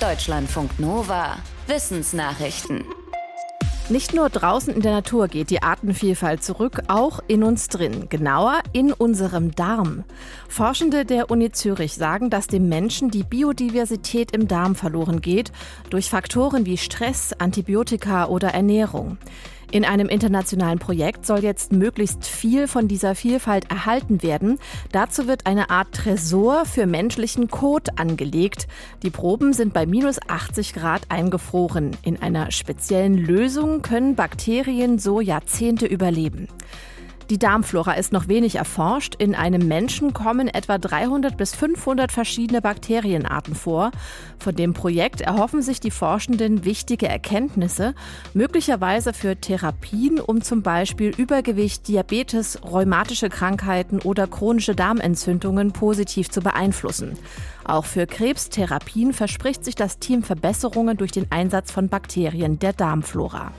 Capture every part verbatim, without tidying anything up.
Deutschlandfunk Nova. Wissensnachrichten. Nicht nur draußen in der Natur geht die Artenvielfalt zurück, auch in uns drin, genauer in unserem Darm. Forschende der Uni Zürich sagen, dass dem Menschen die Biodiversität im Darm verloren geht, durch Faktoren wie Stress, Antibiotika oder Ernährung. In einem internationalen Projekt soll jetzt möglichst viel von dieser Vielfalt erhalten werden. Dazu wird eine Art Tresor für menschlichen Kot angelegt. Die Proben sind bei minus achtzig Grad eingefroren. In einer speziellen Lösung können Bakterien so Jahrzehnte überleben. Die Darmflora ist noch wenig erforscht. In einem Menschen kommen etwa dreihundert bis fünfhundert verschiedene Bakterienarten vor. Von dem Projekt erhoffen sich die Forschenden wichtige Erkenntnisse, möglicherweise für Therapien, um zum Beispiel Übergewicht, Diabetes, rheumatische Krankheiten oder chronische Darmentzündungen positiv zu beeinflussen. Auch für Krebstherapien verspricht sich das Team Verbesserungen durch den Einsatz von Bakterien der Darmflora.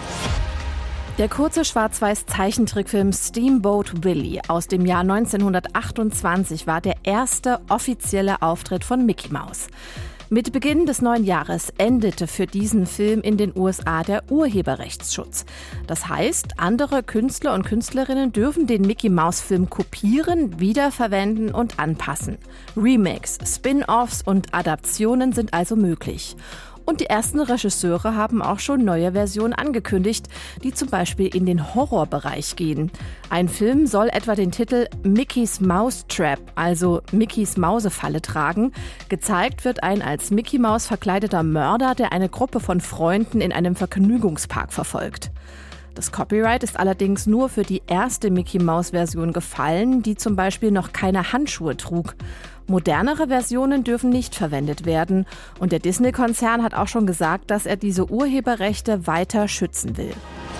Der kurze Schwarz-Weiß-Zeichentrickfilm Steamboat Willie aus dem Jahr neunzehnhundertachtundzwanzig war der erste offizielle Auftritt von Mickey Mouse. Mit Beginn des neuen Jahres endete für diesen Film in den U S A der Urheberrechtsschutz. Das heißt, andere Künstler und Künstlerinnen dürfen den Mickey-Maus-Film kopieren, wiederverwenden und anpassen. Remakes, Spin-offs und Adaptionen sind also möglich. Und die ersten Regisseure haben auch schon neue Versionen angekündigt, die zum Beispiel in den Horrorbereich gehen. Ein Film soll etwa den Titel Mickey's Mouse Trap, also Mickys Mausefalle, tragen. Gezeigt wird ein als Mickey Maus verkleideter Mörder, der eine Gruppe von Freunden in einem Vergnügungspark verfolgt. Das Copyright ist allerdings nur für die erste Mickey-Maus-Version gefallen, die zum Beispiel noch keine Handschuhe trug. Modernere Versionen dürfen nicht verwendet werden. Und der Disney-Konzern hat auch schon gesagt, dass er diese Urheberrechte weiter schützen will.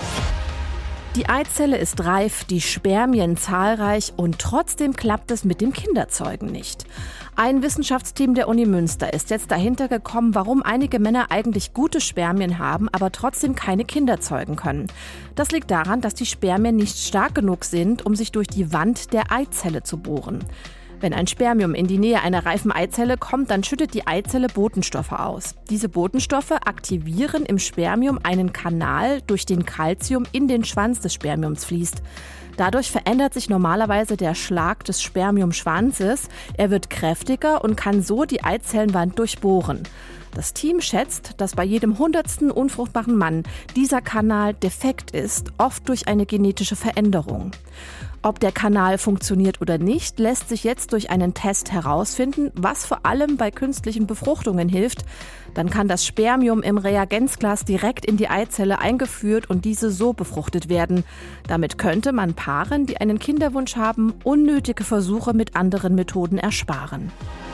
Die Eizelle ist reif, die Spermien zahlreich und trotzdem klappt es mit dem Kinderzeugen nicht. Ein Wissenschaftsteam der Uni Münster ist jetzt dahinter gekommen, warum einige Männer eigentlich gute Spermien haben, aber trotzdem keine Kinder zeugen können. Das liegt daran, dass die Spermien nicht stark genug sind, um sich durch die Wand der Eizelle zu bohren. Wenn ein Spermium in die Nähe einer reifen Eizelle kommt, dann schüttet die Eizelle Botenstoffe aus. Diese Botenstoffe aktivieren im Spermium einen Kanal, durch den Calcium in den Schwanz des Spermiums fließt. Dadurch verändert sich normalerweise der Schlag des Spermiumschwanzes. Er wird kräftiger und kann so die Eizellenwand durchbohren. Das Team schätzt, dass bei jedem hundertsten unfruchtbaren Mann dieser Kanal defekt ist, oft durch eine genetische Veränderung. Ob der Kanal funktioniert oder nicht, lässt sich jetzt durch einen Test herausfinden, was vor allem bei künstlichen Befruchtungen hilft. Dann kann das Spermium im Reagenzglas direkt in die Eizelle eingeführt und diese so befruchtet werden. Damit könnte man Paaren, die einen Kinderwunsch haben, unnötige Versuche mit anderen Methoden ersparen.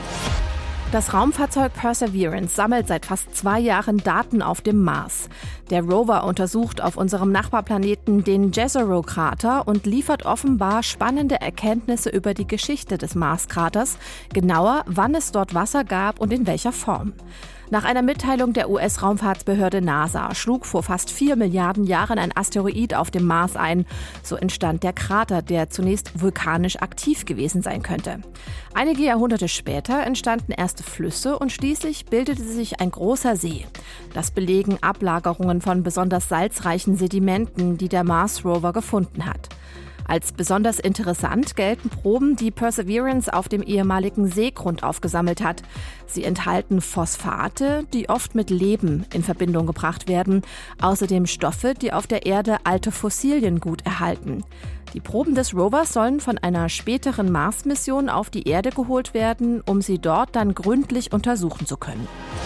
Das Raumfahrzeug Perseverance sammelt seit fast zwei Jahren Daten auf dem Mars. Der Rover untersucht auf unserem Nachbarplaneten den Jezero-Krater und liefert offenbar spannende Erkenntnisse über die Geschichte des Marskraters, genauer, wann es dort Wasser gab und in welcher Form. Nach einer Mitteilung der U S-Raumfahrtsbehörde NASA schlug vor fast vier Milliarden Jahren ein Asteroid auf dem Mars ein. So entstand der Krater, der zunächst vulkanisch aktiv gewesen sein könnte. Einige Jahrhunderte später entstanden erste Flüsse und schließlich bildete sich ein großer See. Das belegen Ablagerungen von besonders salzreichen Sedimenten, die der Mars-Rover gefunden hat. Als besonders interessant gelten Proben, die Perseverance auf dem ehemaligen Seegrund aufgesammelt hat. Sie enthalten Phosphate, die oft mit Leben in Verbindung gebracht werden. Außerdem Stoffe, die auf der Erde alte Fossilien gut erhalten. Die Proben des Rovers sollen von einer späteren Mars-Mission auf die Erde geholt werden, um sie dort dann gründlich untersuchen zu können.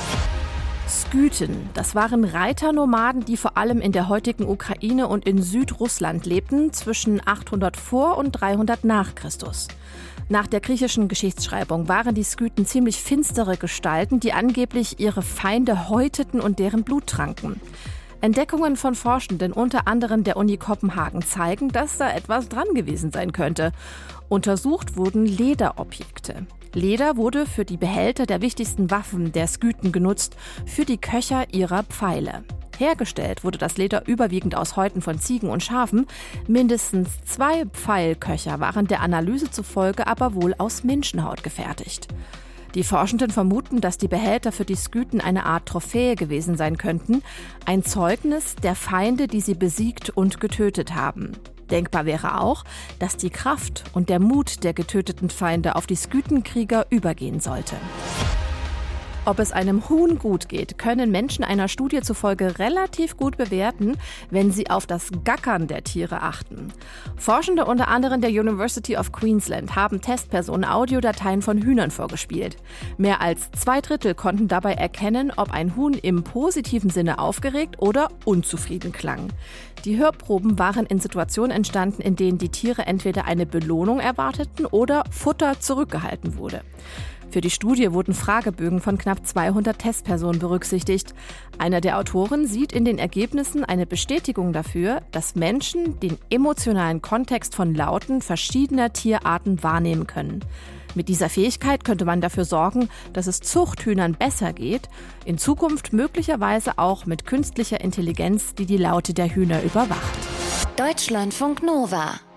Skythen, das waren Reiternomaden, die vor allem in der heutigen Ukraine und in Südrussland lebten, zwischen achthundert vor und dreihundert nach Christus. Nach der griechischen Geschichtsschreibung waren die Skythen ziemlich finstere Gestalten, die angeblich ihre Feinde häuteten und deren Blut tranken. Entdeckungen von Forschenden, unter anderem der Uni Kopenhagen, zeigen, dass da etwas dran gewesen sein könnte. Untersucht wurden Lederobjekte. Leder wurde für die Behälter der wichtigsten Waffen der Skythen genutzt, für die Köcher ihrer Pfeile. Hergestellt wurde das Leder überwiegend aus Häuten von Ziegen und Schafen. Mindestens zwei Pfeilköcher waren der Analyse zufolge aber wohl aus Menschenhaut gefertigt. Die Forschenden vermuten, dass die Behälter für die Skythen eine Art Trophäe gewesen sein könnten, ein Zeugnis der Feinde, die sie besiegt und getötet haben. Denkbar wäre auch, dass die Kraft und der Mut der getöteten Feinde auf die Skythenkrieger übergehen sollte. Ob es einem Huhn gut geht, können Menschen einer Studie zufolge relativ gut bewerten, wenn sie auf das Gackern der Tiere achten. Forschende unter anderem der University of Queensland haben Testpersonen Audiodateien von Hühnern vorgespielt. Mehr als zwei Drittel konnten dabei erkennen, ob ein Huhn im positiven Sinne aufgeregt oder unzufrieden klang. Die Hörproben waren in Situationen entstanden, in denen die Tiere entweder eine Belohnung erwarteten oder Futter zurückgehalten wurde. Für die Studie wurden Fragebögen von knapp zweihundert Testpersonen berücksichtigt. Einer der Autoren sieht in den Ergebnissen eine Bestätigung dafür, dass Menschen den emotionalen Kontext von Lauten verschiedener Tierarten wahrnehmen können. Mit dieser Fähigkeit könnte man dafür sorgen, dass es Zuchthühnern besser geht, in Zukunft möglicherweise auch mit künstlicher Intelligenz, die die Laute der Hühner überwacht. Deutschlandfunk Nova